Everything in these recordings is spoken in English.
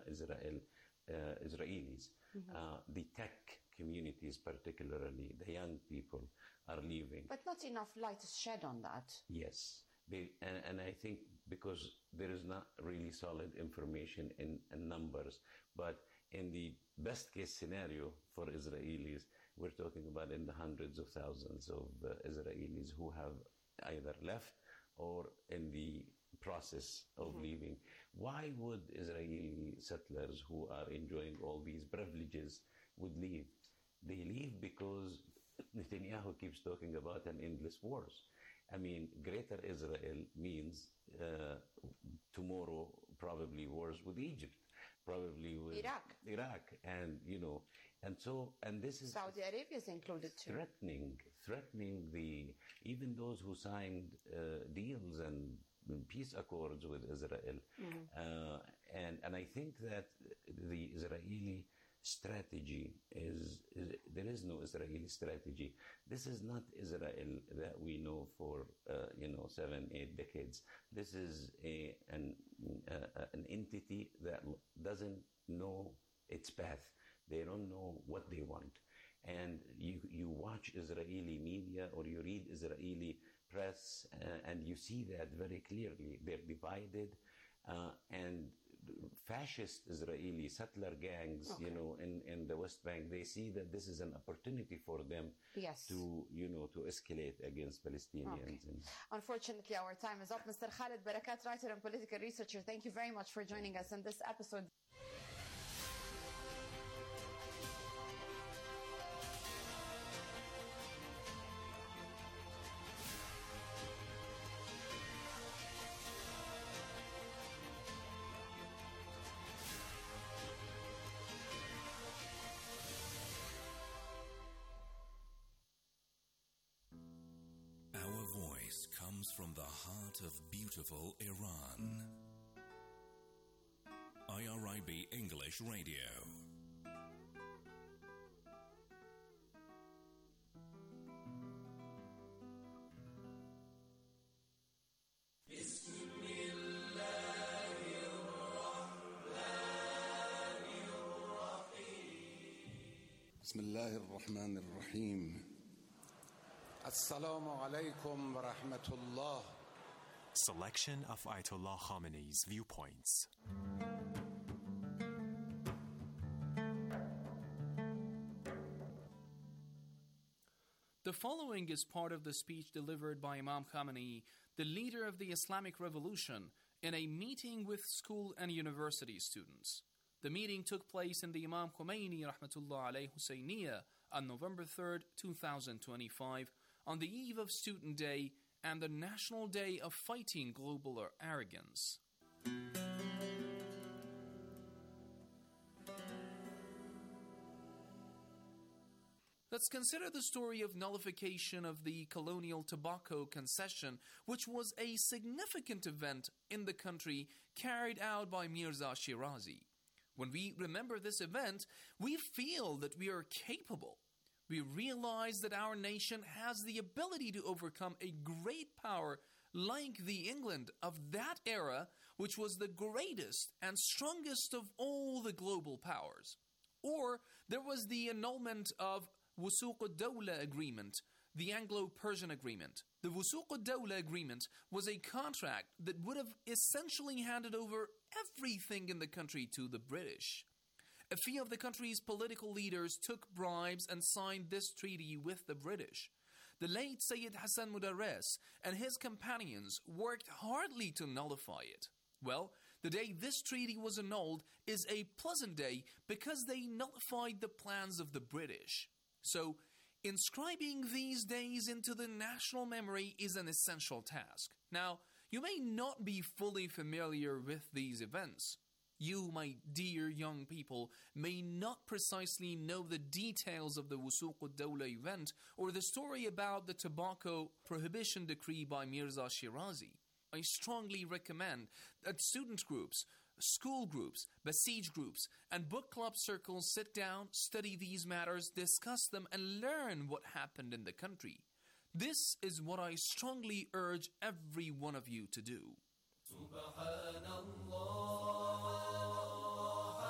Israelis. The tech communities, particularly the young people, are leaving. But not enough light is shed on that. Yes. And I think because there is not really solid information in numbers, but in the best case scenario for Israelis, we're talking about in the hundreds of thousands of Israelis who have either left or in the process of leaving. Why would Israeli settlers who are enjoying all these privileges would leave? They leave because Netanyahu keeps talking about an endless wars. I mean, Greater Israel means tomorrow probably wars with Egypt, probably with Iraq, and this is Saudi Arabia is included too. Threatening even those who signed deals and peace accords with Israel, and I think that the Israeli strategy is there is no Israeli strategy. This is not Israel that we know for 7-8 decades. This is an entity that doesn't know its path. They don't know what they want. And you watch Israeli media or you read Israeli press and you see that very clearly. They're divided. And fascist Israeli settler gangs, in the West Bank, they see that this is an opportunity for them to escalate against Palestinians. Okay. Unfortunately, our time is up. Mr. Khalid Barakat, writer and political researcher, thank you very much for joining us in this episode. Our voice comes from the heart of beautiful Iran. IRIB English Radio. بسم الله الرحمن الرحيم Assalamu alaikum wa rahmatullah. Selection of Ayatollah Khamenei's viewpoints. The following is part of the speech delivered by Imam Khamenei, the leader of the Islamic Revolution, in a meeting with school and university students. The meeting took place in the Imam Khomeini Rahmatullah Alayhi Husseiniya on November 3rd, 2025, on the eve of Student Day and the National Day of Fighting Global Arrogance. Let's consider the story of nullification of the colonial tobacco concession, which was a significant event in the country carried out by Mirza Shirazi. When we remember this event, we feel that we are capable. We realize that our nation has the ability to overcome a great power like the England of that era, which was the greatest and strongest of all the global powers. Or there was the annulment of Wusuq ad-Dawla Agreement, the Anglo-Persian Agreement. The Wusuq ad-Dawla Agreement was a contract that would have essentially handed over everything in the country to the British. A few of the country's political leaders took bribes and signed this treaty with the British. The late Sayyid Hassan Mudarris and his companions worked hardly to nullify it. Well, the day this treaty was annulled is a pleasant day because they nullified the plans of the British. So, inscribing these days into the national memory is an essential task. Now, you may not be fully familiar with these events. You, my dear young people, may not precisely know the details of the Wusuq ad-Dawla event or the story about the tobacco prohibition decree by Mirza Shirazi. I strongly recommend that student groups, school groups, Basij groups, and book club circles sit down, study these matters, discuss them, and learn what happened in the country. This is what I strongly urge every one of you to do. Subhanallah.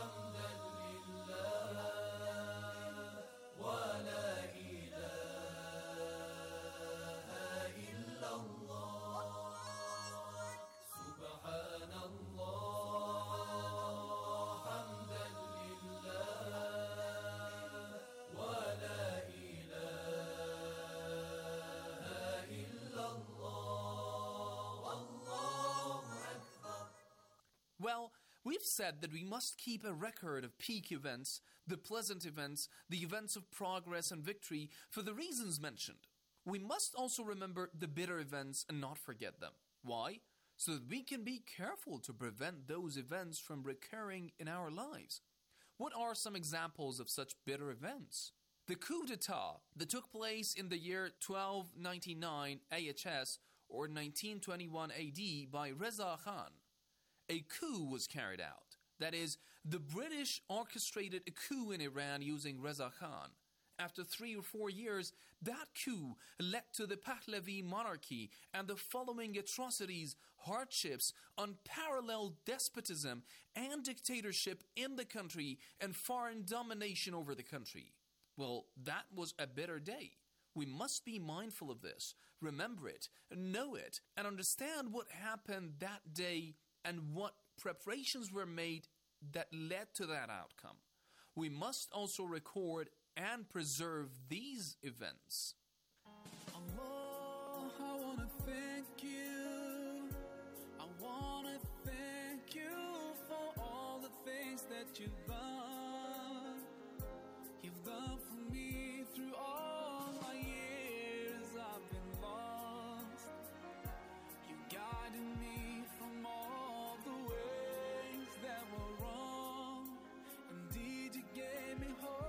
We've said that we must keep a record of peak events, the pleasant events, the events of progress and victory for the reasons mentioned. We must also remember the bitter events and not forget them. Why? So that we can be careful to prevent those events from recurring in our lives. What are some examples of such bitter events? The coup d'etat that took place in the year 1299 AHS or 1921 AD by Reza Khan. A coup was carried out. That is, the British orchestrated a coup in Iran using Reza Khan. After 3 or 4 years, that coup led to the Pahlavi monarchy and the following atrocities, hardships, unparalleled despotism and dictatorship in the country and foreign domination over the country. Well, that was a bitter day. We must be mindful of this, remember it, know it, and understand what happened that day and what preparations were made that led to that outcome. We must also record and preserve these events. Allah, I want to thank you. I want to thank you for all the things that you've done. You've done for me through all my years I've been lost. You guided me from all the ways that were wrong. Indeed, you gave me hope.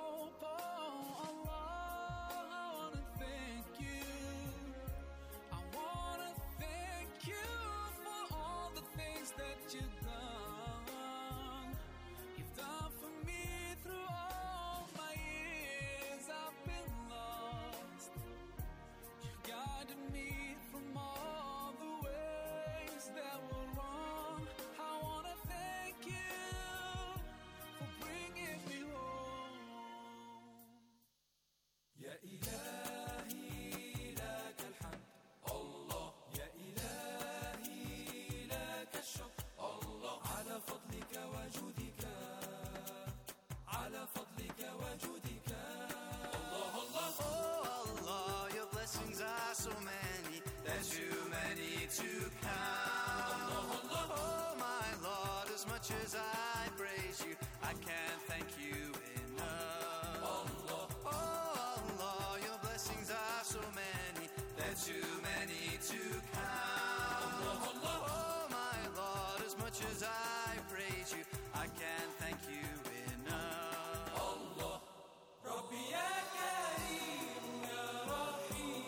So many, there's too many to count. Oh my Lord, as much as I praise you, I can't thank you enough. Oh Allah, your blessings are so many, there's too many to count. Oh my Lord, as much as I praise you, I can't thank you enough. Allah, Rabbi ya Kareem, ya Rahim.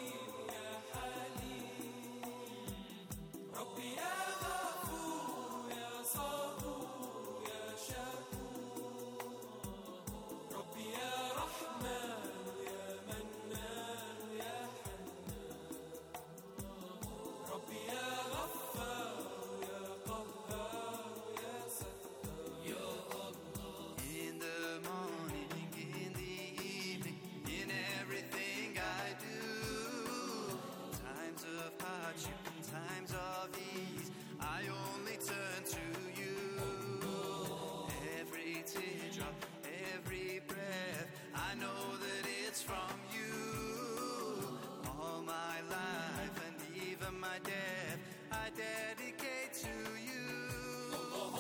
Times of ease, I only turn to you. Every teardrop, every breath, I know that it's from you. All my life and even my death, I dedicate to you.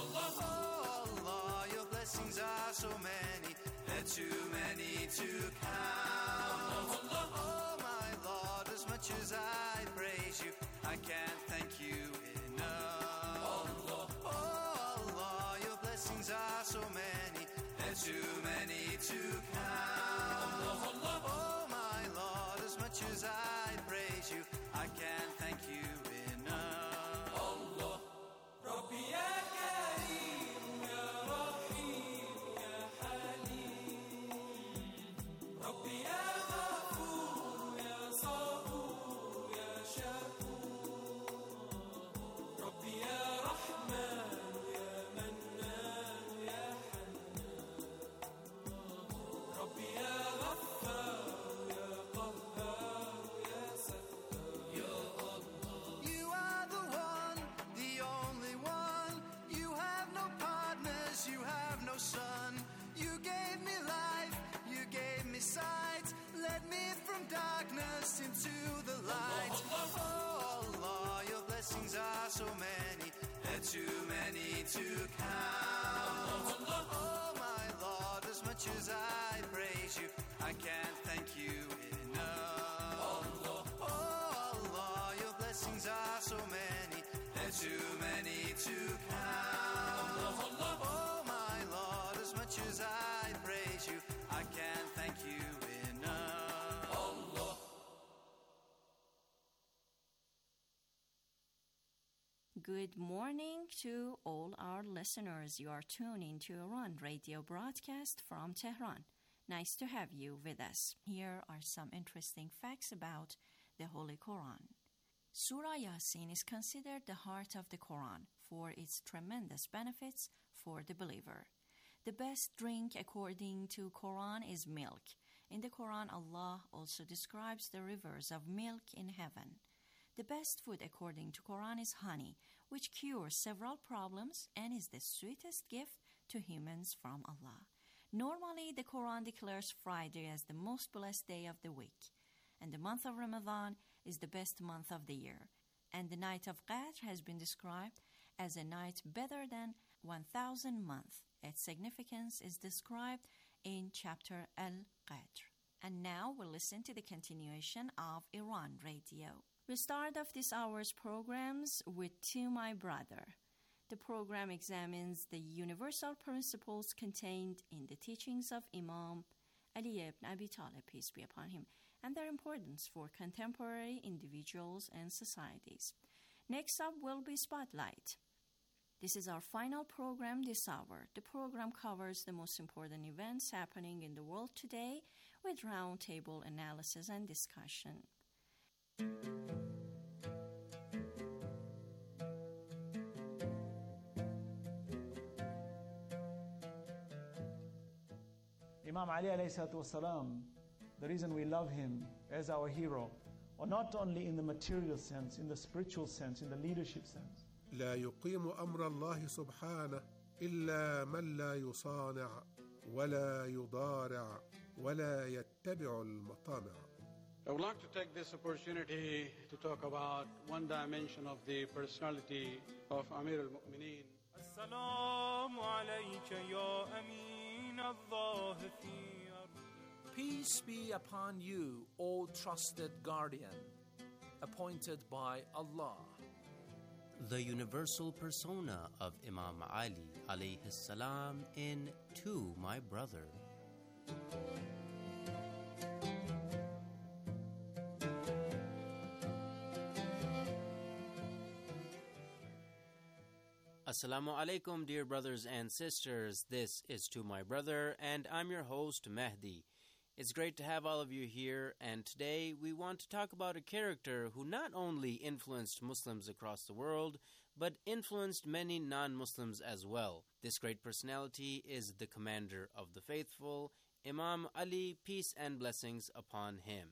Oh Allah, your blessings are so many, they're too many to count. Oh my Lord, as much as I praise you, I can't thank you enough. Allah. Oh Allah, your blessings are so many, they're too many to count. Allah. Oh my Lord, as much as I praise you, I can't thank you enough. Allah. Rabbi ya Kareem, ya Rahim, ya Halim. Rabbi ya Ghafur, ya Sabur, ya Shakur. into the light. Oh Allah, your blessings are so many, they're too many to count. Oh my Lord, as much as I praise you, I can't thank you enough. Oh Allah, your blessings are so many, they're too many to count. Oh my Lord, as much as I praise you, I can't thank you enough. Allah. Good morning to all our listeners. You are tuning to Iran radio broadcast from Tehran. Nice to have you with us. Here are some interesting facts about the Holy Quran. Surah Yasin is considered the heart of the Quran for its tremendous benefits for the believer. The best drink according to Quran is milk. In the Quran, Allah also describes the rivers of milk in heaven. The best food according to Quran is honey, which cures several problems and is the sweetest gift to humans from Allah. Normally, the Quran declares Friday as the most blessed day of the week, and the month of Ramadan is the best month of the year, and the night of Qadr has been described as a night better than 1,000 months. Its significance is described in chapter Al-Qadr. And now we'll listen to the continuation of Iran Radio. We start off this hour's programs with To My Brother. The program examines the universal principles contained in the teachings of Imam Ali ibn Abi Talib, peace be upon him, and their importance for contemporary individuals and societies. Next up will be Spotlight. This is our final program this hour. The program covers the most important events happening in the world today with roundtable analysis and discussion. Imam Ali alayhi salatu wasalam, the reason we love him as our hero, or not only in the material sense, in the spiritual sense, in the leadership sense. لا يقيم أمر الله سبحانه إلا من لا يصانع ولا يضارع ولا يتبع المطامع. I would like to take this opportunity to talk about one dimension of the personality of Amir al-Mu'mineen. السلام عليك يا أمين الظاهفين. Peace be upon you, O trusted guardian, appointed by Allah. The universal persona of Imam Ali alayhi salam in To My Brother. Assalamu alaikum, dear brothers and sisters. This is To My Brother, and I'm your host, Mehdi. It's great to have all of you here, and today we want to talk about a character who not only influenced Muslims across the world, but influenced many non-Muslims as well. This great personality is the commander of the faithful, Imam Ali, peace and blessings upon him.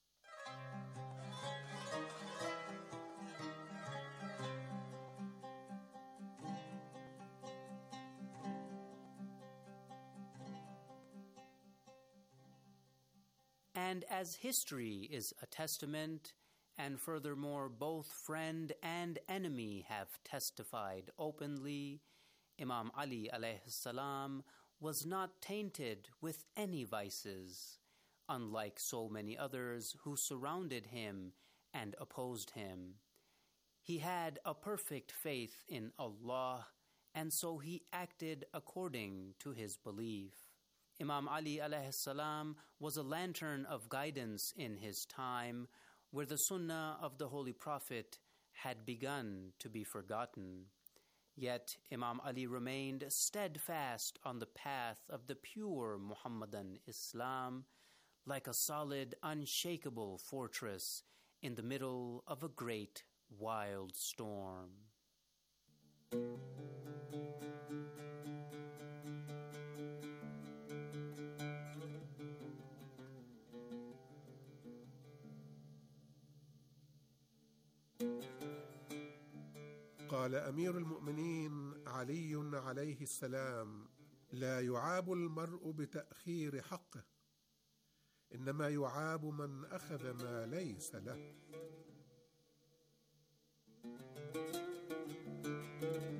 And as history is a testament, and furthermore both friend and enemy have testified openly, Imam Ali alayhi salam was not tainted with any vices, unlike so many others who surrounded him and opposed him. He had a perfect faith in Allah, and so he acted according to his belief. Imam Ali alayhi salam was a lantern of guidance in his time, where the sunnah of the Holy Prophet had begun to be forgotten. Yet Imam Ali remained steadfast on the path of the pure Muhammadan Islam, like a solid, unshakable fortress in the middle of a great, wild storm. قال أمير المؤمنين علي عليه السلام: لا يعاب المرء بتأخير حقه، إنما يعاب من أخذ ما ليس له.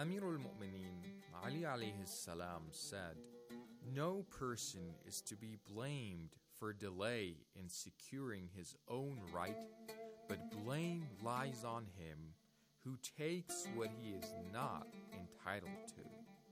Amir al-Mu'mineen Ali alayhi salam said, "No person is to be blamed for delay in securing his own right, but blame lies on him who takes what he is not entitled to."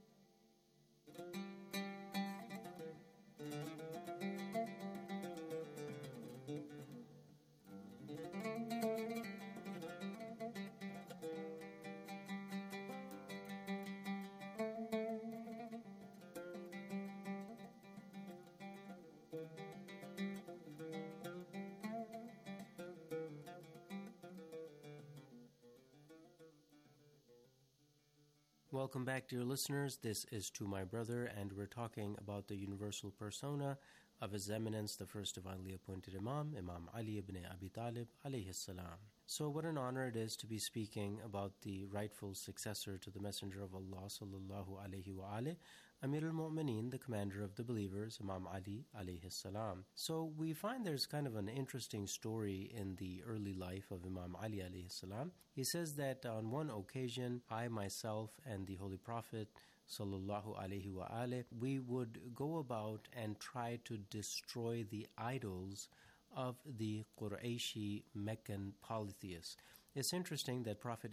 Welcome back, dear listeners. This is To My Brother, and we're talking about the universal persona of His Eminence, the first divinely appointed Imam, Imam Ali ibn Abi Talib, alayhi salam. So what an honor it is to be speaking about the rightful successor to the Messenger of Allah, sallallahu alayhi wa alayhi, Amir al-Mu'mineen, the commander of the believers, Imam Ali alayhi salam. So we find there's kind of an interesting story in the early life of Imam Ali alayhi salam. He says that on one occasion, I myself and the Holy Prophet sallallahu alayhi wa alayhi, we would go about and try to destroy the idols of the Qurayshi Meccan polytheists. It's interesting that Prophet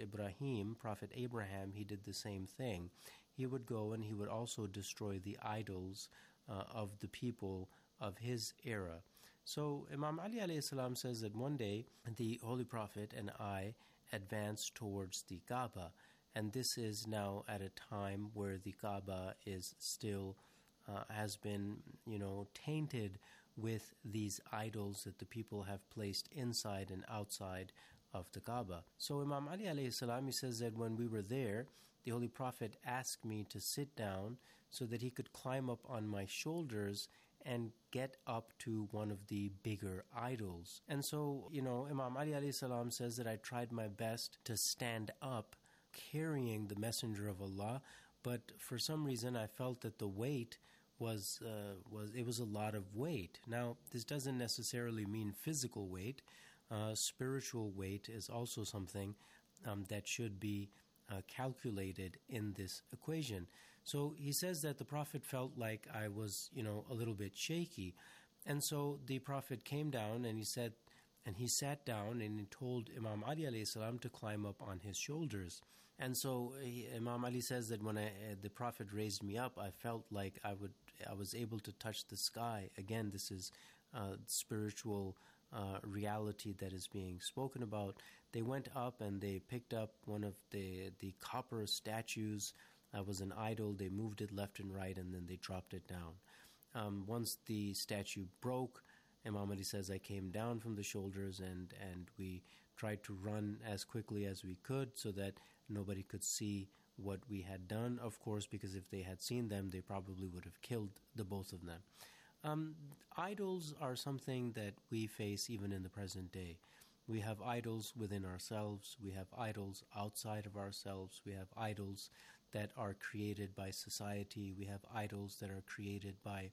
Abraham, he did the same thing. He would go and he would also destroy the idols of the people of his era. So Imam Ali alayhi salam says that one day the Holy Prophet and I advanced towards the Kaaba, and this is now at a time where the Kaaba is still has been, tainted with these idols that the people have placed inside and outside of the Kaaba. So Imam Ali alayhi salam, he says that when we were there, the Holy Prophet asked me to sit down so that he could climb up on my shoulders and get up to one of the bigger idols. And so, Imam Ali alayhi salam says that I tried my best to stand up carrying the Messenger of Allah, but for some reason I felt that the weight was a lot of weight. Now, this doesn't necessarily mean physical weight. Spiritual weight is also something that should be calculated in this equation. So he says that the Prophet felt like I was, a little bit shaky. And so the Prophet came down and he sat down and he told Imam Ali alayhi salam to climb up on his shoulders. And so Imam Ali says that when the Prophet raised me up, I felt like I was able to touch the sky. Again, this is spiritual reality that is being spoken about. They went up and they picked up one of the copper statues. That was an idol. They moved it left and right, and then they dropped it down. Once the statue broke, Imam Ali says, I came down from the shoulders and we tried to run as quickly as we could so that nobody could see what we had done, of course, because if they had seen them, they probably would have killed the both of them. Idols are something that we face even in the present day. We have idols within ourselves. We have idols outside of ourselves. We have idols that are created by society. We have idols that are created by,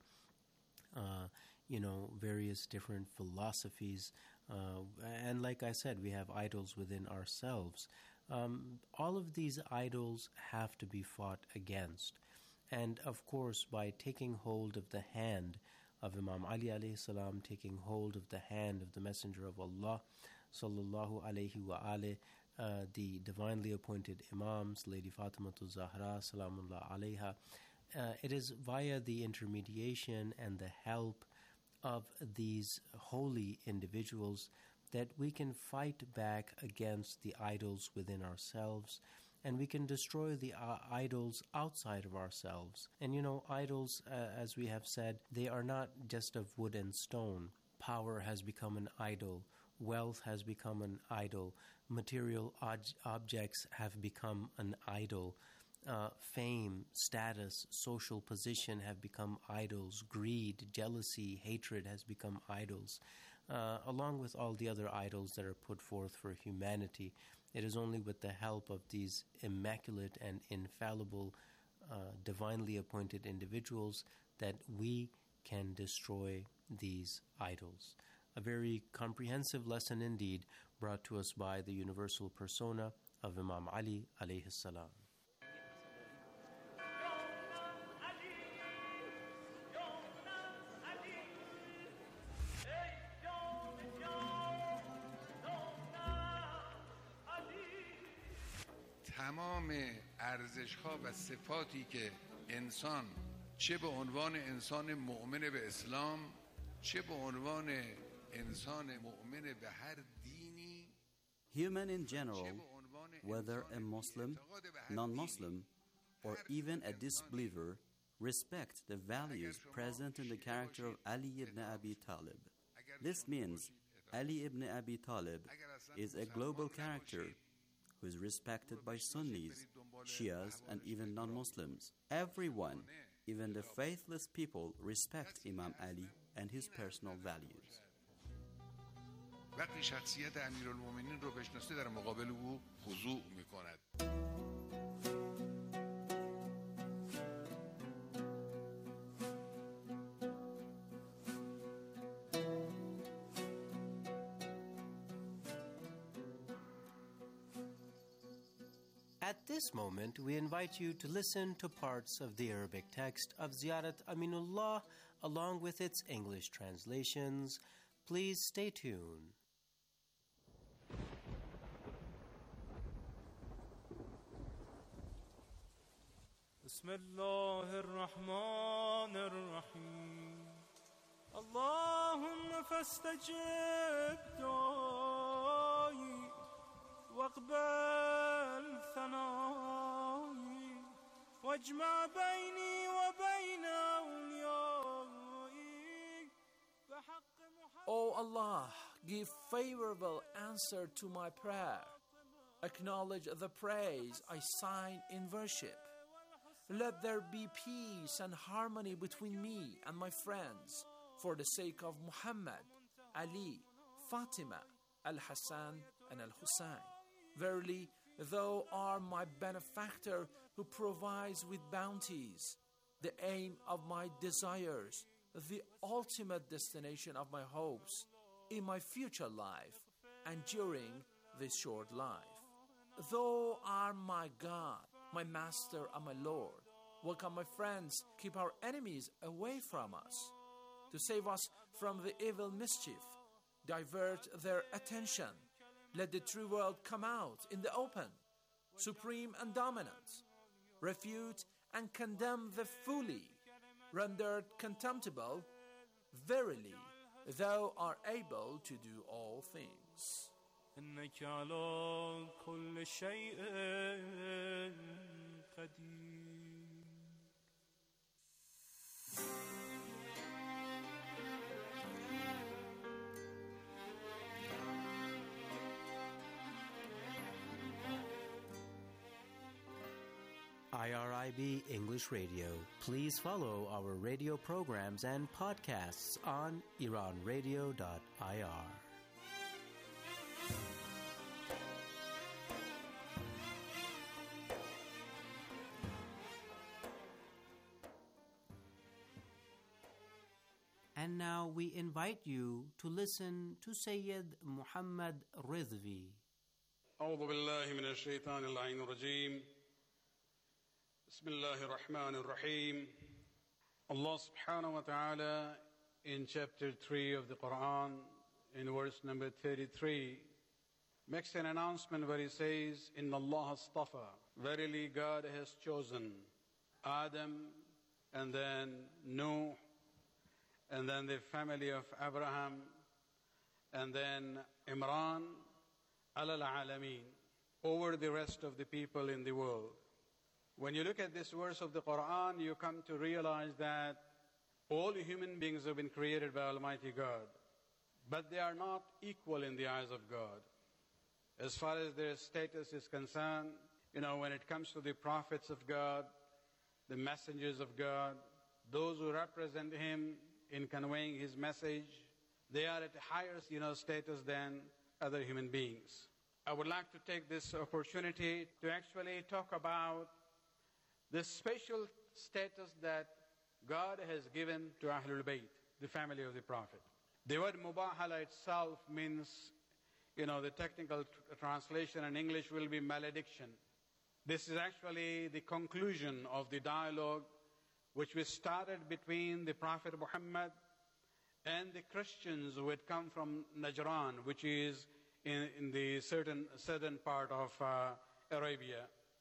various different philosophies. And like I said, we have idols within ourselves. All of these idols have to be fought against. And of course, by taking hold of the hand of Imam Ali alayhi salam, taking hold of the hand of the Messenger of Allah, sallallahu alayhi wa alayhi, the divinely appointed Imams, Lady Fatimatul Zahra, salamullah alayha, it is via the intermediation and the help of these holy individuals that we can fight back against the idols within ourselves, and we can destroy the idols outside of ourselves. And idols, as we have said, they are not just of wood and stone. Power has become an idol. Wealth has become an idol. Material objects have become an idol. Fame, status, social position have become idols. Greed, jealousy, hatred has become idols. Along with all the other idols that are put forth for humanity. It is only with the help of these immaculate and infallible, divinely appointed individuals that we can destroy these idols. A very comprehensive lesson indeed, brought to us by the universal persona of Imam Ali alayhi salam. تمام ارزش‌ها و صفاتی که انسان چه به عنوان انسان مؤمن به اسلام چه به عنوان انسان مؤمن به هر دینی Human in general, whether a Muslim, non-Muslim, or even a disbeliever, respect the values present in the character of Ali ibn Abi Talib. This means Ali ibn Abi Talib is a global character who is respected by Sunnis, Shias, and even non-Muslims. Everyone, even the faithless people, respect Imam Ali and his personal values. وقتی شخصیت امیرالمومنین رو بشناسه در مقابل او خضوع میکند. At this moment, we invite you to listen to parts of the Arabic text of Ziyarat Aminullah along with its English translations. Please stay tuned. بسم الله الرحمن الرحيم اللهم فاستجب دعائي واقبل ثنائي واجمع بيني وبين أوليائي بحق محمد. O Allah, give favorable answer to my prayer. Acknowledge the praise I sign in worship. Let there be peace and harmony between me and my friends for the sake of Muhammad, Ali, Fatima, Al-Hassan, and Al-Hussein. Verily, thou art my benefactor who provides with bounties, the aim of my desires, the ultimate destination of my hopes in my future life and during this short life. Thou art my God, my Master and my Lord. Welcome, my friends, keep our enemies away from us. To save us from the evil mischief, divert their attention. Let the true world come out in the open, supreme and dominant. Refute and condemn the fully, rendered contemptible. Verily, thou art able to do all things. إنك على كل شيء قدير. IRIB English Radio. Please follow our radio programs and podcasts on iranradio.ir. And now we invite you to listen to Sayyid Muhammad Ridvi. أعوذ بالله من الشيطان اللعين الرجيم بسم الله الرحمن الرحيم Allah subhanahu wa ta'ala in chapter 3 of the Quran in verse number 33 makes an announcement where he says Inna Allah astafa, verily God has chosen Adam and then Nuh and then the family of Abraham and then Imran alal alameen, over the rest of the people in the world. When you look at this verse of the Quran, you come to realize that all human beings have been created by Almighty God, but they are not equal in the eyes of God. As far as their status is concerned, when it comes to the prophets of God, the messengers of God, those who represent Him in conveying His message, they are at a higher status than other human beings. I would like to take this opportunity to actually talk about the special status that God has given to Ahlul Bayt, the family of the Prophet. The word Mubahala itself means, the technical translation in English will be malediction. This is actually the conclusion of the dialogue which was started between the Prophet Muhammad and the Christians who had come from Najran, which is in the southern part of Arabia.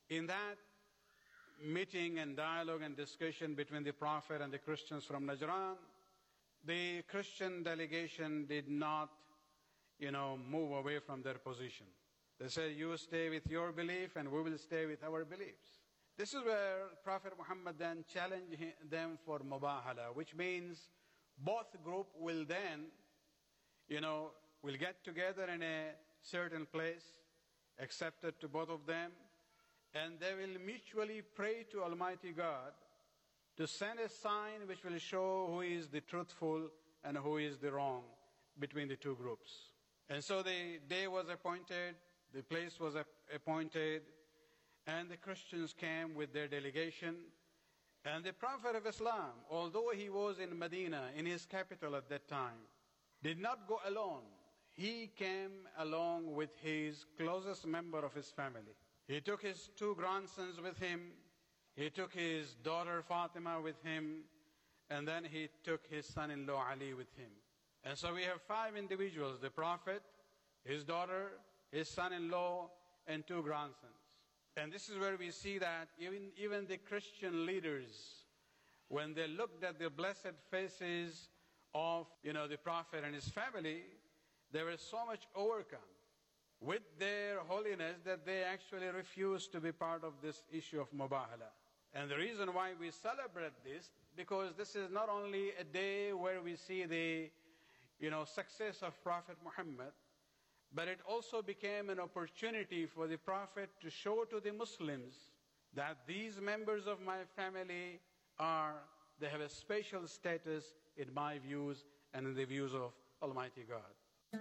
In that meeting and dialogue and discussion between the Prophet and the Christians from Najran, the Christian delegation did not, move away from their position. They said, you stay with your belief and we will stay with our beliefs. This is where Prophet Muhammad then challenged them for mubahala, which means both group will then, will get together in a certain place, accepted to both of them, and they will mutually pray to Almighty God to send a sign which will show who is the truthful and who is the wrong between the two groups. And so the day was appointed, the place was appointed, and the Christians came with their delegation. And the Prophet of Islam, although he was in Medina, in his capital at that time, did not go alone. He came along with his closest member of his family. He took his 2 grandsons with him, he took his daughter Fatima with him, and then he took his son-in-law Ali with him. And so we have 5 individuals, the Prophet, his daughter, his son-in-law, and 2 grandsons. And this is where we see that even the Christian leaders, when they looked at the blessed faces of, the Prophet and his family, they were so much overcome with their holiness that they actually refused to be part of this issue of mubahala. And the reason why we celebrate this, because this is not only a day where we see the, success of Prophet Muhammad, but it also became an opportunity for the Prophet to show to the Muslims that these members of my family they have a special status in my views and in the views of Almighty God.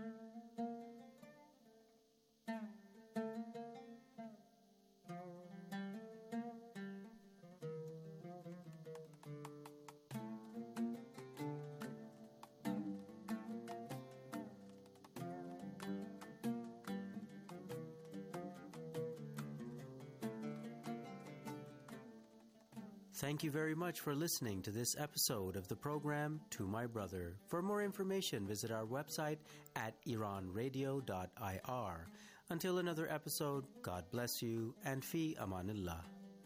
Thank you very much for listening to this episode of the program To My Brother. For more information, visit our website at iranradio.ir. Until another episode, God bless you and fi amanillah.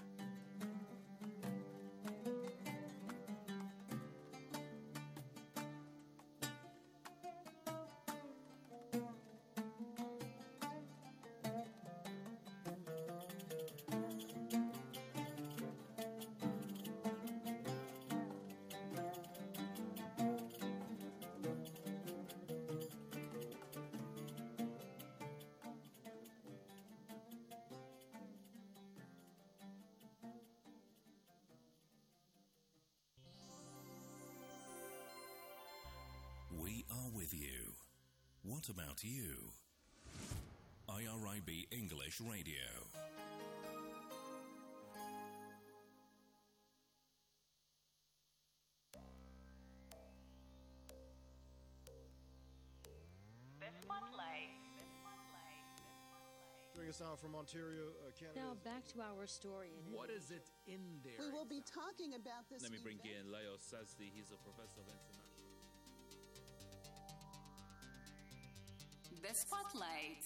We are with you. What about you? IRIB English Radio. Joining us now from Ontario, Canada. Now back to our story. What is it in there? We will be talking about this. Let me bring in Leo Sazdi. He's a professor of international. The Spotlight.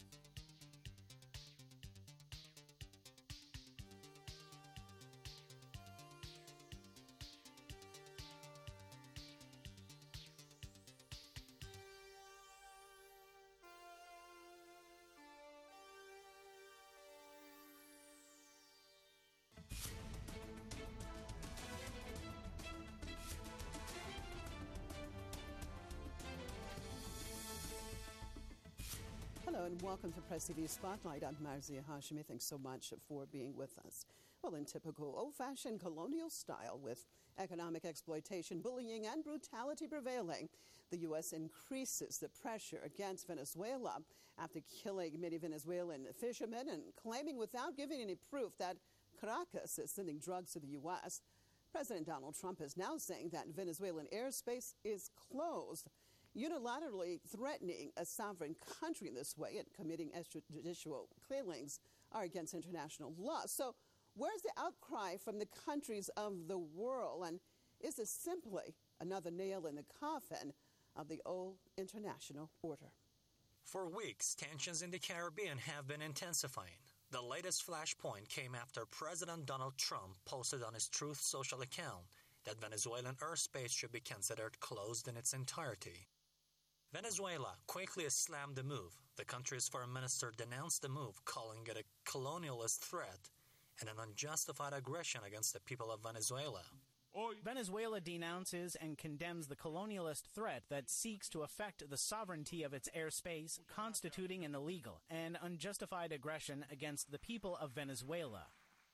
Hello and welcome to Press TV Spotlight. I'm Marzia Hashimi. Thanks so much for being with us. Well, in typical old-fashioned colonial style, with economic exploitation, bullying, and brutality prevailing, the U.S. increases the pressure against Venezuela after killing many Venezuelan fishermen and claiming without giving any proof that Caracas is sending drugs to the U.S. President Donald Trump is now saying that Venezuelan airspace is closed, unilaterally threatening a sovereign country in this way and committing extrajudicial killings are against international law. So where's the outcry from the countries of the world? And is this simply another nail in the coffin of the old international order? For weeks, tensions in the Caribbean have been intensifying. The latest flashpoint came after President Donald Trump posted on his Truth Social account that Venezuelan airspace should be considered closed in its entirety. Venezuela quickly slammed the move. The country's foreign minister denounced the move, calling it a colonialist threat and an unjustified aggression against the people of Venezuela. Venezuela denounces and condemns the colonialist threat that seeks to affect the sovereignty of its airspace, constituting an illegal and unjustified aggression against the people of Venezuela.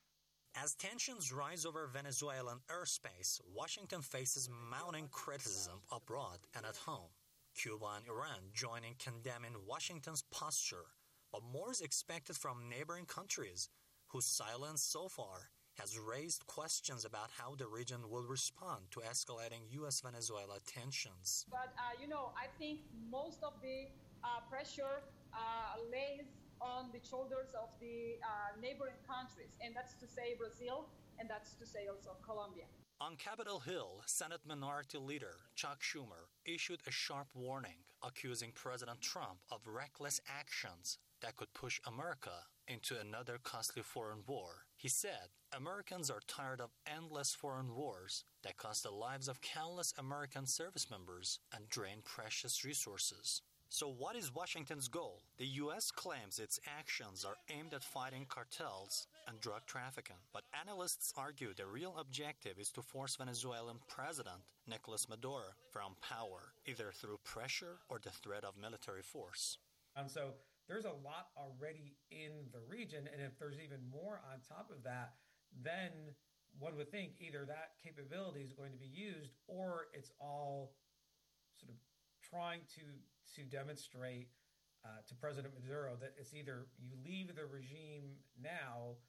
As tensions rise over Venezuelan airspace, Washington faces mounting criticism abroad and at home. Cuba and Iran join in condemning Washington's posture, but more is expected from neighboring countries, whose silence so far has raised questions about how the region will respond to escalating U.S.-Venezuela tensions. But, I think most of the pressure lays on the shoulders of the neighboring countries, and that's to say Brazil, and that's to say also Colombia. On Capitol Hill, Senate Minority Leader Chuck Schumer issued a sharp warning, accusing President Trump of reckless actions that could push America into another costly foreign war. He said, Americans are tired of endless foreign wars that cost the lives of countless American service members and drain precious resources. So what is Washington's goal? The U.S. claims its actions are aimed at fighting cartels and drug trafficking, but analysts argue the real objective is to force Venezuelan President Nicolas Maduro from power, either through pressure or the threat of military force. So there's a lot already in the region, and if there's even more on top of that, then one would think either that capability is going to be used or it's all sort of trying to demonstrate to President Maduro that it's either you leave the regime now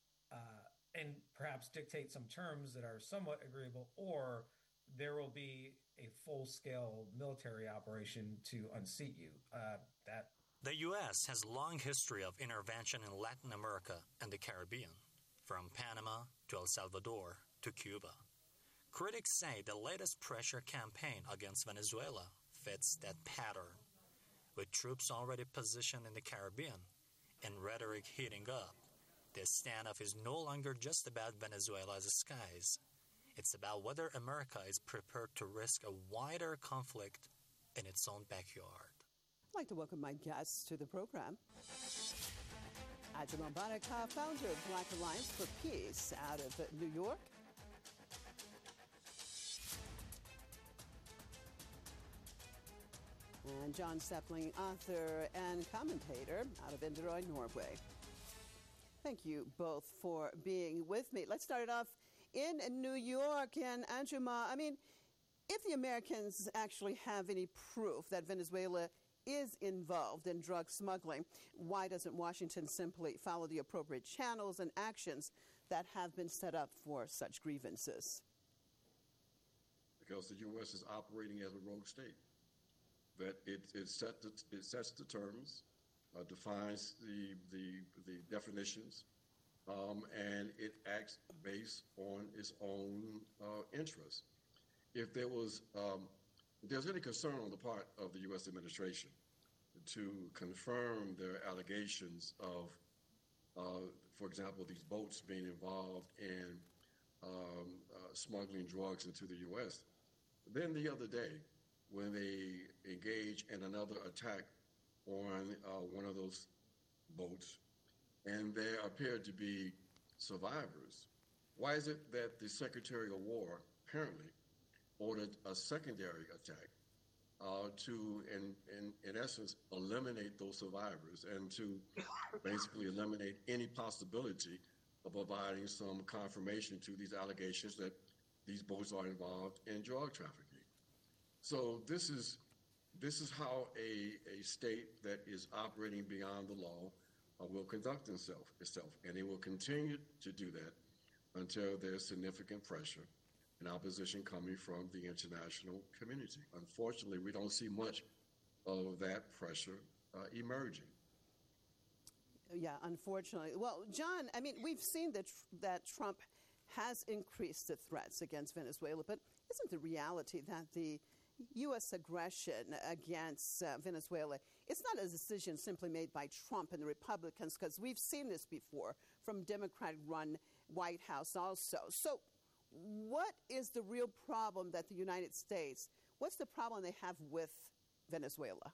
and perhaps dictate some terms that are somewhat agreeable, or there will be a full-scale military operation to unseat you. The U.S. has a long history of intervention in Latin America and the Caribbean, from Panama to El Salvador to Cuba. Critics say the latest pressure campaign against Venezuela fits that pattern. With troops already positioned in the Caribbean and rhetoric heating up, this standoff is no longer just about Venezuela's skies. It's about whether America is prepared to risk a wider conflict in its own backyard. I'd like to welcome my guests to the program. Ajmal Baraka, founder of Black Alliance for Peace out of New York. And John Sepling, author and commentator out of Inderøy, Norway. Thank you both for being with me. Let's start it off in New York. And Ajmal, if the Americans actually have any proof that Venezuela is involved in drug smuggling, why doesn't Washington simply follow the appropriate channels and actions that have been set up for such grievances? Because the U.S. is operating as a rogue state. That it sets the terms, defines the definitions, and it acts based on its own interests. If there's any concern on the part of the U.S. administration to confirm their allegations of, for example, these boats being involved in smuggling drugs into the U.S., then the other day, when they engage in another attack on one of those boats, and there appeared to be survivors, why is it that the Secretary of War apparently ordered a secondary attack to, in essence, eliminate those survivors and to basically eliminate any possibility of providing some confirmation to these allegations that these boats are involved in drug trafficking? So this is how a state that is operating beyond the law will conduct itself, and it will continue to do that until there's significant pressure and opposition coming from the international community. Unfortunately, we don't see much of that pressure emerging. Yeah, unfortunately. Well, John, we've seen that Trump has increased the threats against Venezuela, but isn't the reality that the U.S. aggression against Venezuela, it's not a decision simply made by Trump and the Republicans, because we've seen this before from Democrat-run White House also. So what is the real problem that the United States, what's the problem they have with Venezuela?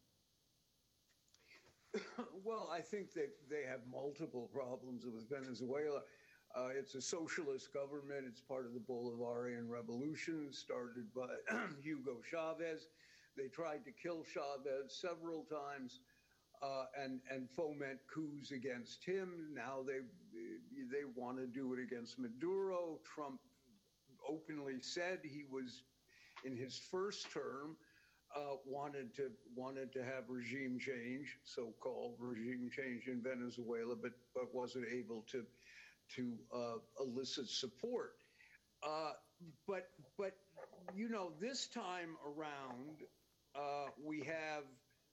Well, I think that they have multiple problems with Venezuela. It's a socialist government. It's part of the Bolivarian Revolution started by Hugo Chavez. They tried to kill Chavez several times and foment coups against him. Now they want to do it against Maduro. Trump openly said he was, in his first term, wanted to have regime change, so-called regime change in Venezuela, but wasn't able to elicit support. But you know, this time around, we have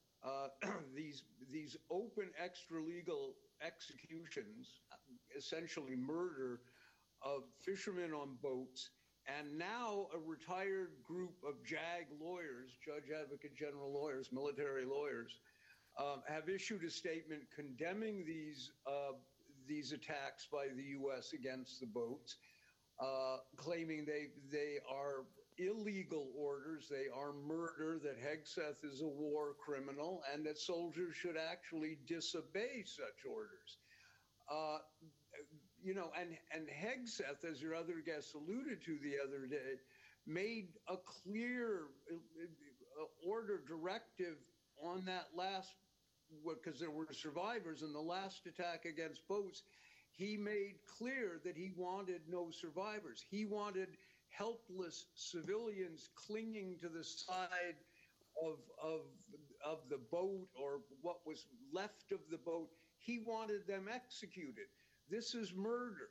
these open extralegal executions, essentially murder of fishermen on boats. And now a retired group of JAG lawyers, Judge Advocate General lawyers, military lawyers, have issued a statement condemning these attacks by the U.S. against the boats, claiming they are illegal orders, they are murder, that Hegseth is a war criminal, and that soldiers should actually disobey such orders. You know, and Hegseth, as your other guests alluded to the other day, made a clear order directive on that last, because there were survivors in the last attack against boats. He made clear that he wanted no survivors. He wanted helpless civilians clinging to the side of the boat, or what was left of the boat. He wanted them executed. This is murder.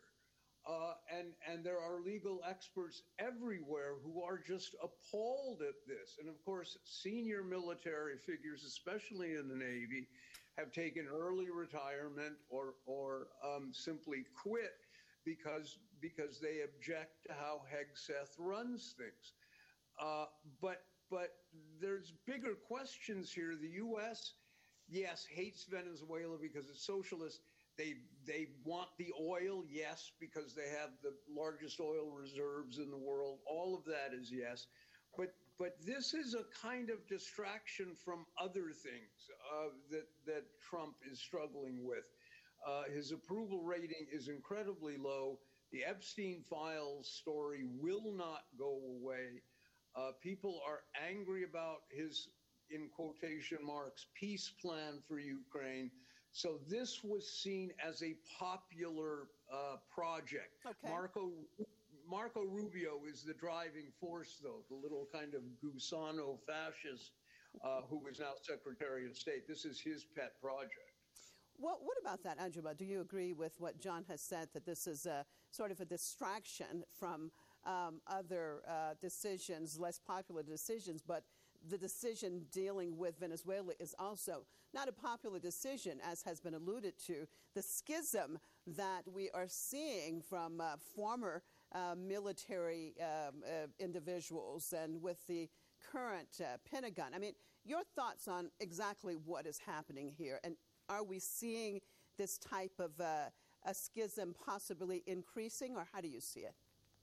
And there are legal experts everywhere who are just appalled at this. And of course, senior military figures, especially in the Navy, have taken early retirement or simply quit because they object to how Hegseth runs things. But there's bigger questions here. The U.S., yes, hates Venezuela because it's socialist. They want the oil, yes, because they have the largest oil reserves in the world. All of that is yes. But this is a kind of distraction from other things that Trump is struggling with. His approval rating is incredibly low. The Epstein Files story will not go away. People are angry about his, in quotation marks, peace plan for Ukraine. So this was seen as a popular project. Okay. Marco Rubio is the driving force, though, the little kind of Gusano fascist who is now Secretary of State. This is his pet project. Well, what about that, Anjuma? Do you agree with what John has said, that this is a sort of a distraction from other decisions, less popular decisions, but the decision dealing with Venezuela is also not a popular decision, as has been alluded to. The schism that we are seeing from former military individuals and with the current Pentagon. I mean, your thoughts on exactly what is happening here, and are we seeing this type of a schism possibly increasing, or how do you see it?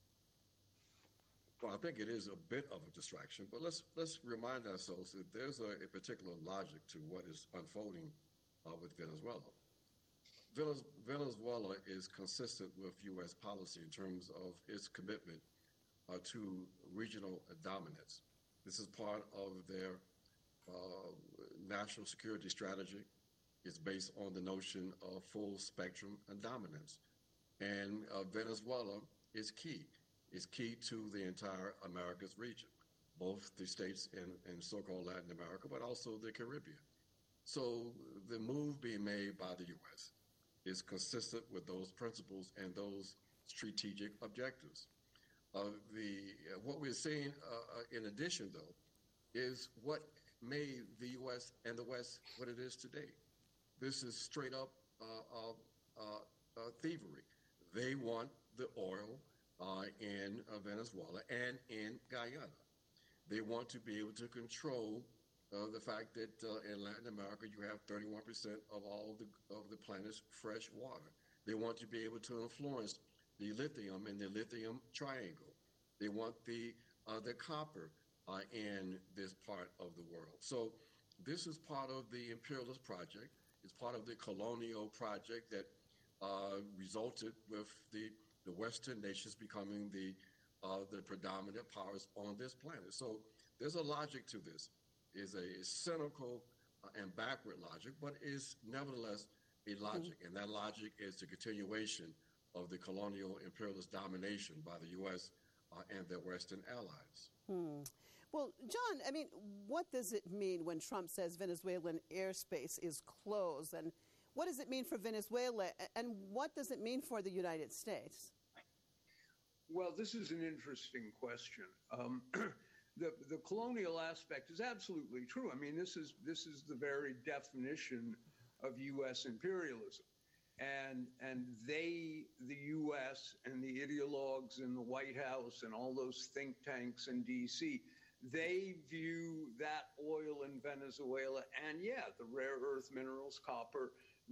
Well, I think it is a bit of a distraction, but let's remind ourselves that there's a particular logic to what is unfolding with Venezuela. Venezuela is consistent with U.S. policy in terms of its commitment to regional dominance. This is part of their national security strategy. It's based on the notion of full spectrum and dominance. And Venezuela is key. It's key to the entire Americas region, both the states in so-called Latin America, but also the Caribbean. So the move being made by the U.S. is consistent with those principles and those strategic objectives. What we're seeing, in addition, though, is what made the U.S. and the West what it is today. This is straight up thievery. They want the oil in Venezuela and in Guyana. They want to be able to control the fact that in Latin America you have 31% of all of the planet's fresh water. They want to be able to influence the lithium in the lithium triangle. They want the copper in this part of the world. So this is part of the imperialist project. It's part of the colonial project that resulted with the Western nations becoming the predominant powers on this planet. So there's a logic to this. It's a cynical and backward logic, but is nevertheless a logic. And that logic is the continuation of the colonial imperialist domination by the U.S. And their Western allies. Well, John, I mean, what does it mean when Trump says Venezuelan airspace is closed? And what does it mean for Venezuela? And what does it mean for the United States? Well, this is an interesting question. The colonial aspect is absolutely true. I mean, this is the very definition of U.S. imperialism. And they, the U.S. and the ideologues in the White House and all those think tanks in D.C., they view that oil in Venezuela and, the rare earth minerals, copper,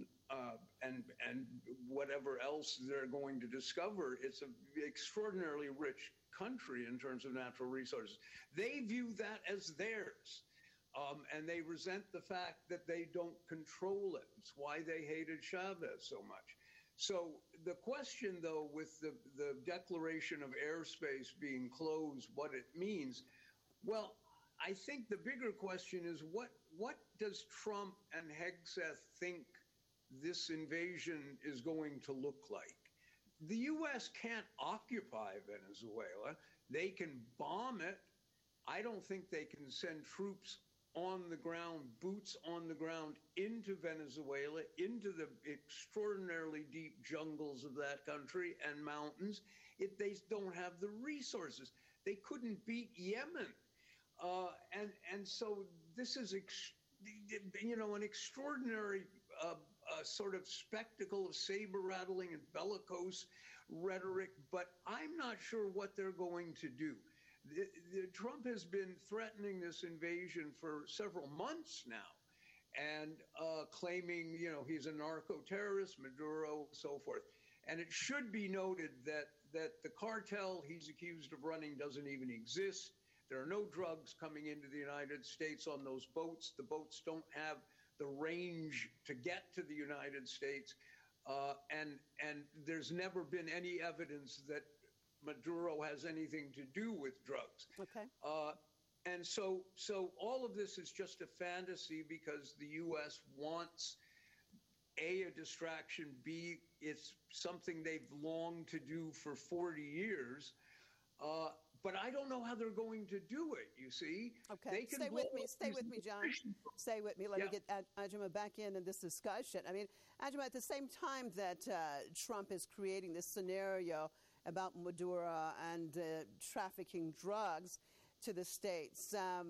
and whatever else they're going to discover. It's an extraordinarily rich country in terms of natural resources. They view that as theirs. And they resent the fact that they don't control it. It's why they hated Chavez so much. So the question, though, with the declaration of airspace being closed, what it means, well, I think the bigger question is what does Trump and Hegseth think this invasion is going to look like? The U.S. can't occupy Venezuela. They can bomb it. I don't think they can send troops on the ground, boots on the ground into Venezuela, into the extraordinarily deep jungles of that country and mountains. They don't have the resources. They couldn't beat Yemen. And so this is, an extraordinary sort of spectacle of saber rattling and bellicose rhetoric, but I'm not sure what they're going to do. Trump has been threatening this invasion for several months now and claiming, he's a narco-terrorist, Maduro, and so forth. And it should be noted that the cartel he's accused of running doesn't even exist. There are no drugs coming into the United States on those boats. The boats don't have the range to get to the United States. And there's never been any evidence that Maduro has anything to do with drugs. Okay. And so all of this is just a fantasy because the U.S. wants, A, a distraction, B, it's something they've longed to do for 40 years. But I don't know how they're going to do it, you see. Okay, stay with me, John. Stay with me. Let me get Ajima back in this discussion. I mean, Ajima, at the same time that Trump is creating this scenario about Maduro and trafficking drugs to the States,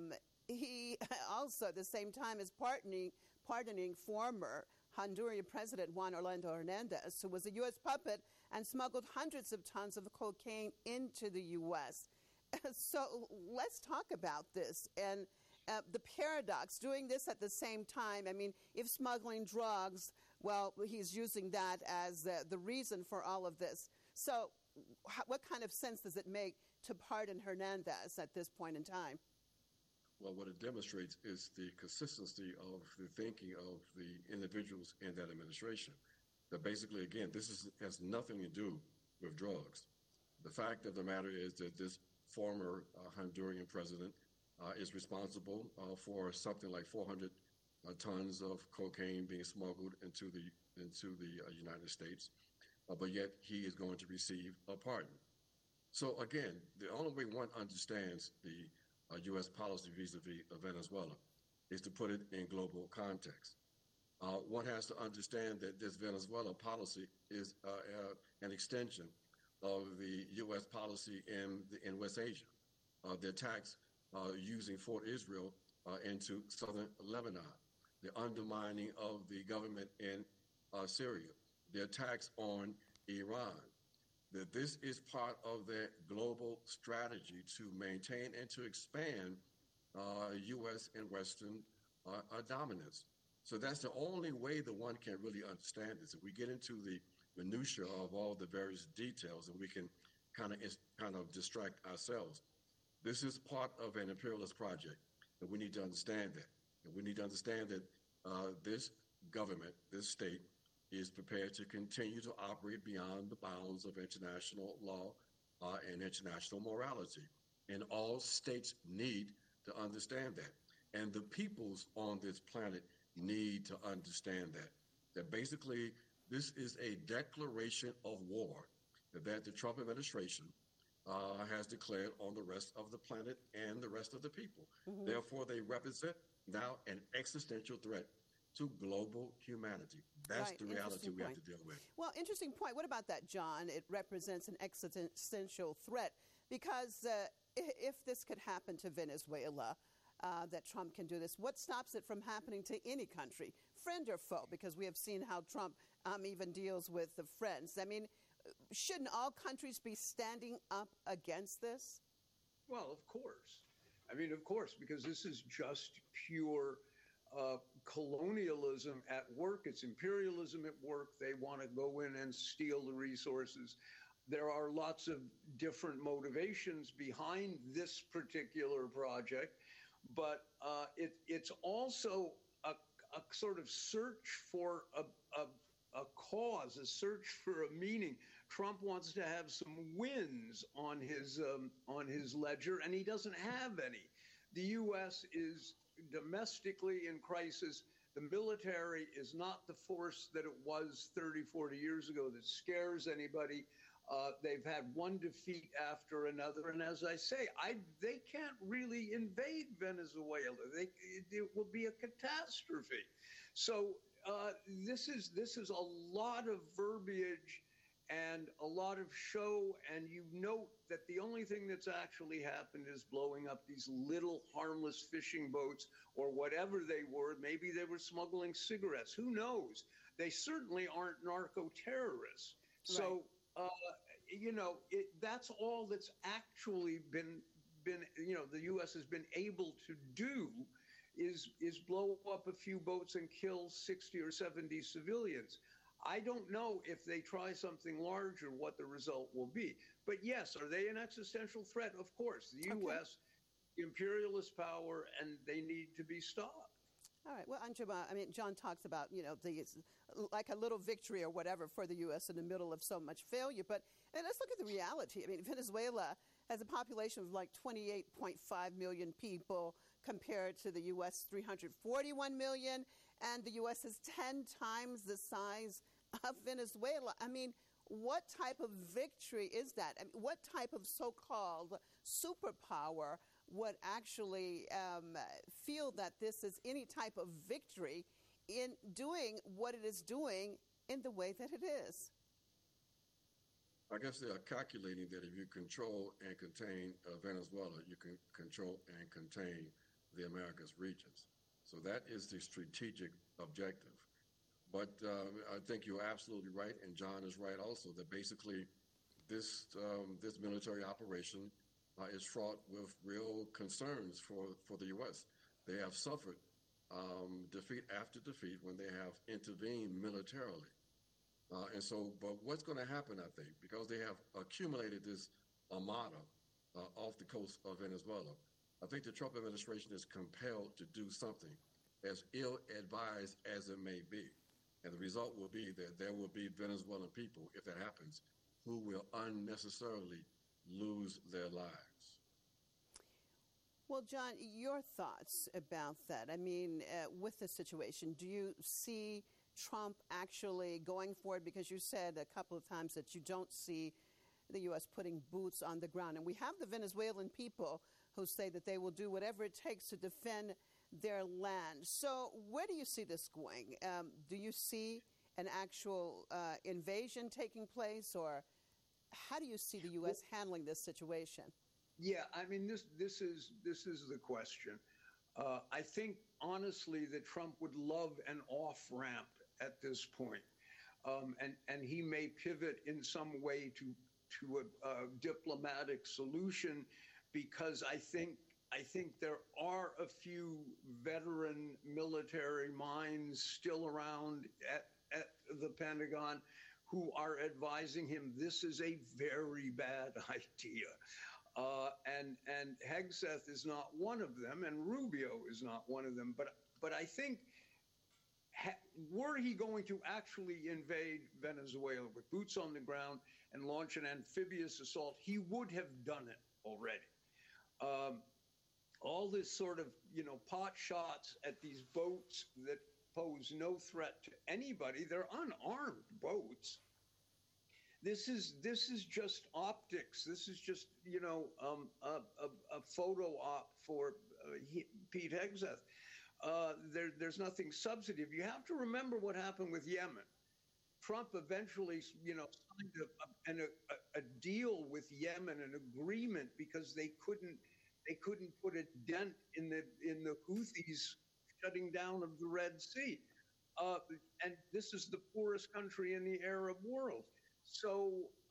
he also, at the same time, is pardoning former Honduran President Juan Orlando Hernandez, who was a U.S. puppet and smuggled hundreds of tons of cocaine into the U.S. So let's talk about this and the paradox, doing this at the same time. I mean, if smuggling drugs, well, he's using that as the reason for all of this. So what kind of sense does it make to pardon Hernandez at this point in time? Well, what it demonstrates is the consistency of the thinking of the individuals in that administration. That basically, again, this has nothing to do with drugs. The fact of the matter is that this former Honduran president is responsible for something like 400 tons of cocaine being smuggled into the United States, but yet he is going to receive a pardon. So again, the only way one understands the U.S. policy vis-a-vis Venezuela is to put it in global context. One has to understand that this Venezuela policy is an extension of the U.S. policy in West Asia. The attacks using Fort Israel into southern Lebanon, the undermining of the government in Syria, the attacks on Iran, that this is part of their global strategy to maintain and to expand U.S. and Western dominance. So that's the only way that one can really understand this. If we get into the minutia of all the various details, and we can kind of distract ourselves. This is part of an imperialist project, and we need to understand that. And we need to understand that this government, this state, is prepared to continue to operate beyond the bounds of international law and international morality. And all states need to understand that. And the peoples on this planet need to understand that. That basically, this is a declaration of war that the Trump administration has declared on the rest of the planet and the rest of the people. Mm-hmm. Therefore, they represent now an existential threat to global humanity. That's the reality we have to deal with. Well, interesting point. What about that, John? It represents an existential threat because if this could happen to Venezuela, that Trump can do this, what stops it from happening to any country, friend or foe? Because we have seen how Trump even deals with the friends. I mean, shouldn't all countries be standing up against this? Well, of course. I mean, of course, because this is just pure colonialism at work. It's imperialism at work. They want to go in and steal the resources. There are lots of different motivations behind this particular project, but it's also a sort of search for a cause, a search for a meaning. Trump wants to have some wins on his ledger, and he doesn't have any. The U.S. is domestically in crisis. The military is not the force that it was 30, 40 years ago that scares anybody. They've had one defeat after another. And as I say, they can't really invade Venezuela. It will be a catastrophe. So this is a lot of verbiage and a lot of show, and you note that the only thing that's actually happened is blowing up these little harmless fishing boats or whatever they were. Maybe they were smuggling cigarettes. Who knows? They certainly aren't narco-terrorists. Right. So, that's all that's actually been the U.S. has been able to do is blow up a few boats and kill 60 or 70 civilians. I don't know if they try something larger what the result will be. But yes, are they an existential threat? Of course. The U.S., imperialist power, and they need to be stopped. All right. Well, Anjuma, I mean, John talks about, like a little victory or whatever for the U.S. in the middle of so much failure. But let's look at the reality. I mean, Venezuela has a population of like 28.5 million people compared to the U.S. 341 million. And the U.S. is 10 times the size of Venezuela. I mean, what type of victory is that? I mean, what type of so-called superpower would actually feel that this is any type of victory in doing what it is doing in the way that it is? I guess they are calculating that if you control and contain Venezuela, you can control and contain the Americas regions. So that is the strategic objective. But I think you're absolutely right, and John is right also, that basically this military operation is fraught with real concerns for the U.S. They have suffered defeat after defeat when they have intervened militarily. But what's going to happen, I think, because they have accumulated this armada off the coast of Venezuela, I think the Trump administration is compelled to do something, as ill-advised as it may be. And the result will be that there will be Venezuelan people, if that happens, who will unnecessarily lose their lives. Well, John, your thoughts about that? I mean, with the situation, do you see Trump actually going for it? Because you said a couple of times that you don't see the U.S. putting boots on the ground. And we have the Venezuelan people who say that they will do whatever it takes to defend their land. So where do you see this going? Do you see an actual invasion taking place, or how do you see the U.S. handling this situation? Yeah, I mean, this is the question. I think, honestly, that Trump would love an off-ramp at this point. And he may pivot in some way to to a diplomatic solution, because I think there are a few veteran military minds still around at the Pentagon who are advising him this is a very bad idea. And Hegseth is not one of them, and Rubio is not one of them. But I think, were he going to actually invade Venezuela with boots on the ground and launch an amphibious assault, he would have done it already. All this sort of, pot shots at these boats that pose no threat to anybody. They're unarmed boats. This is just optics. This is just, a photo op for Pete Hegseth. There's nothing substantive. You have to remember what happened with Yemen. Trump eventually, signed a deal with Yemen, an agreement, because they couldn't put a dent in the Houthis shutting down of the Red Sea. And this is the poorest country in the Arab world. So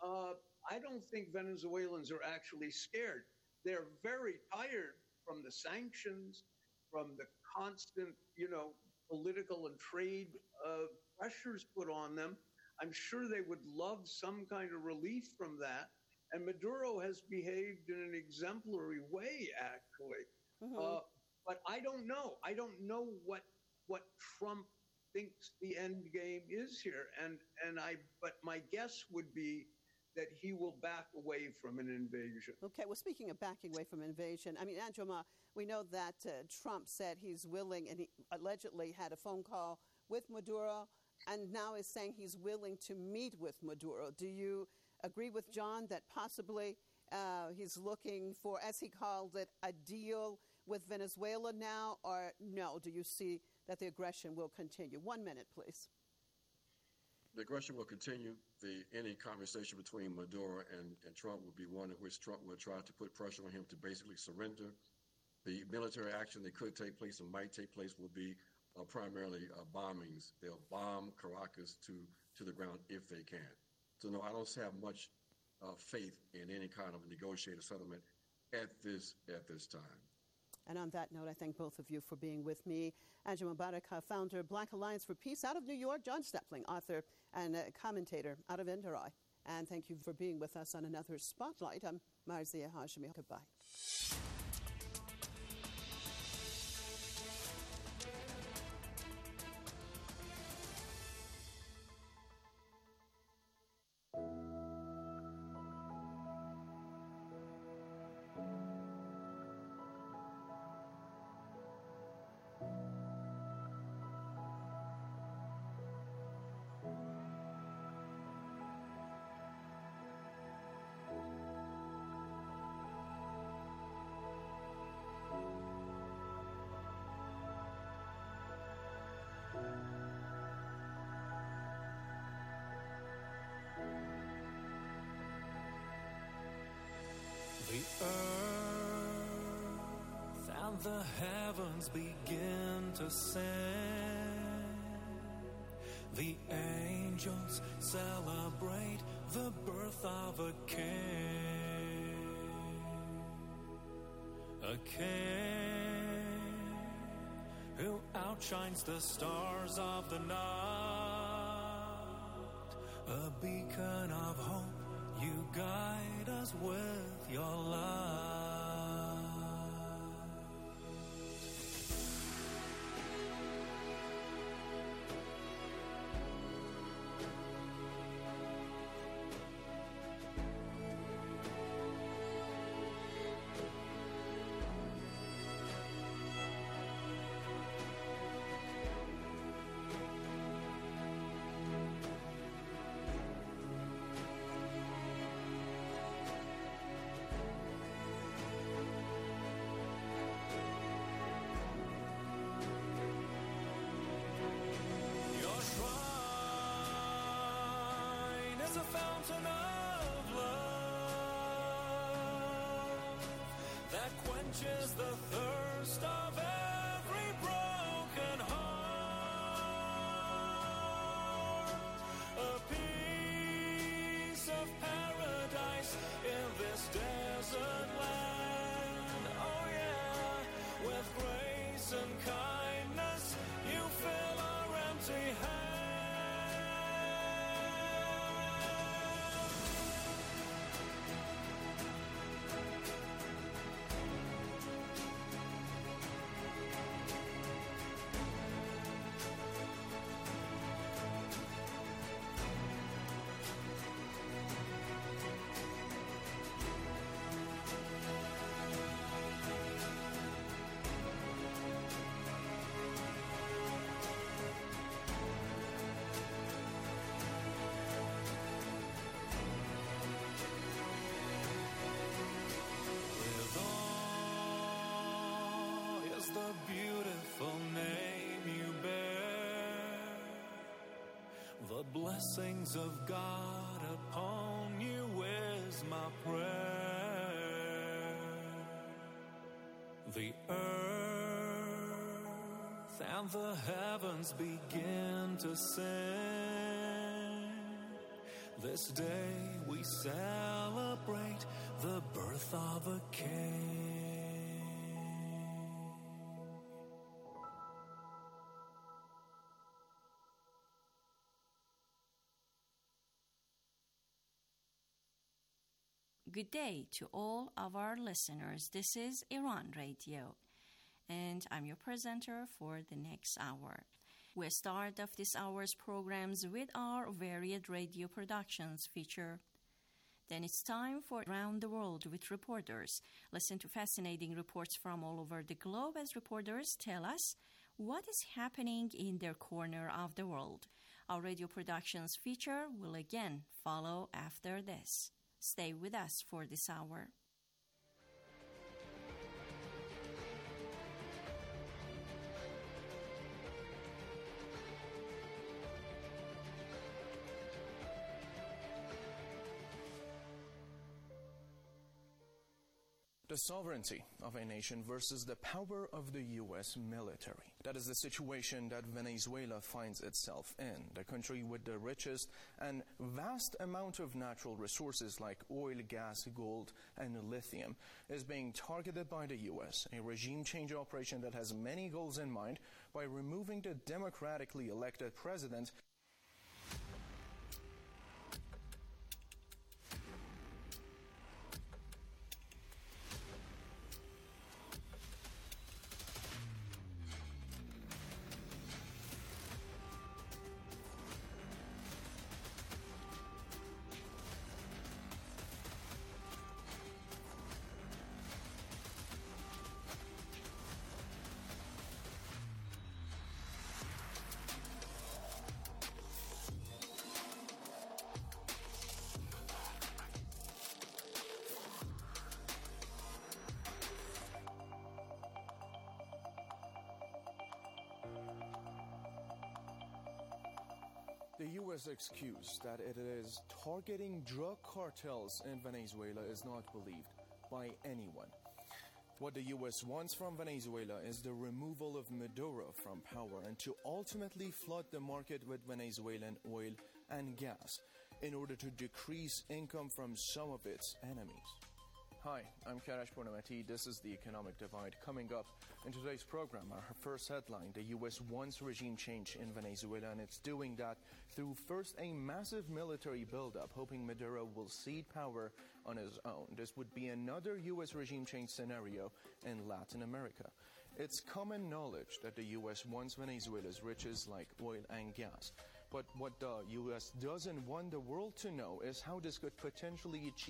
I don't think Venezuelans are actually scared. They're very tired from the sanctions, from the constant, political and trade pressures put on them. I'm sure they would love some kind of relief from that. And Maduro has behaved in an exemplary way, actually. Mm-hmm. But I don't know. I don't know what Trump thinks the end game is here. But my guess would be that he will back away from an invasion. Okay, well, speaking of backing away from invasion, Anjoma, we know that Trump said he's willing, and he allegedly had a phone call with Maduro, and now is saying he's willing to meet with Maduro. Do you agree with John that possibly he's looking for, as he called it, a deal with Venezuela now, or no? Do you see that the aggression will continue? 1 minute, please. The aggression will continue. Any conversation between Maduro and Trump will be one in which Trump will try to put pressure on him to basically surrender. The military action that could take place and might take place will be primarily bombings. They'll bomb Caracas to the ground if they can. So no, I don't have much faith in any kind of negotiated settlement at this time. And on that note, I thank both of you for being with me. Anjuma Baraka, founder of Black Alliance for Peace out of New York, John Stepling, author and commentator out of Indirai. And thank you for being with us on another Spotlight. I'm Marzieh Hashemi. Goodbye. The earth and the heavens begin to sing. The angels celebrate the birth of a king. A king who outshines the stars of the night. A beacon of hope. You guide us with your love. A fountain of love that quenches the thirst of every broken heart. A piece of paradise place in this desert land. Oh yeah, with grace and kindness you fill our empty hands. The beautiful name you bear, the blessings of God upon you is my prayer. The earth and the heavens begin to sing. This day we celebrate the birth of a king. Good day to all of our listeners. This is Iran Radio, and I'm your presenter for the next hour. We start off this hour's programs with our varied radio productions feature. Then it's time for Around the World with reporters. Listen to fascinating reports from all over the globe as reporters tell us what is happening in their corner of the world. Our radio productions feature will again follow after this. Stay with us for this hour. The sovereignty of a nation versus the power of the U.S. military. That is the situation that Venezuela finds itself in. The country with the richest and vast amount of natural resources like oil, gas, gold, and lithium is being targeted by the U.S., a regime change operation that has many goals in mind by removing the democratically elected president. The U.S. excuse that it is targeting drug cartels in Venezuela is not believed by anyone. What the U.S. wants from Venezuela is the removal of Maduro from power and to ultimately flood the market with Venezuelan oil and gas in order to decrease income from some of its enemies. Hi, I'm Karash Purnamati. This is The Economic Divide. Coming up in today's program, our first headline, the U.S. wants regime change in Venezuela, and it's doing that through first a massive military buildup, hoping Maduro will cede power on his own. This would be another U.S. regime change scenario in Latin America. It's common knowledge that the U.S. wants Venezuela's riches like oil and gas. But what the U.S. doesn't want the world to know is how this could potentially achieve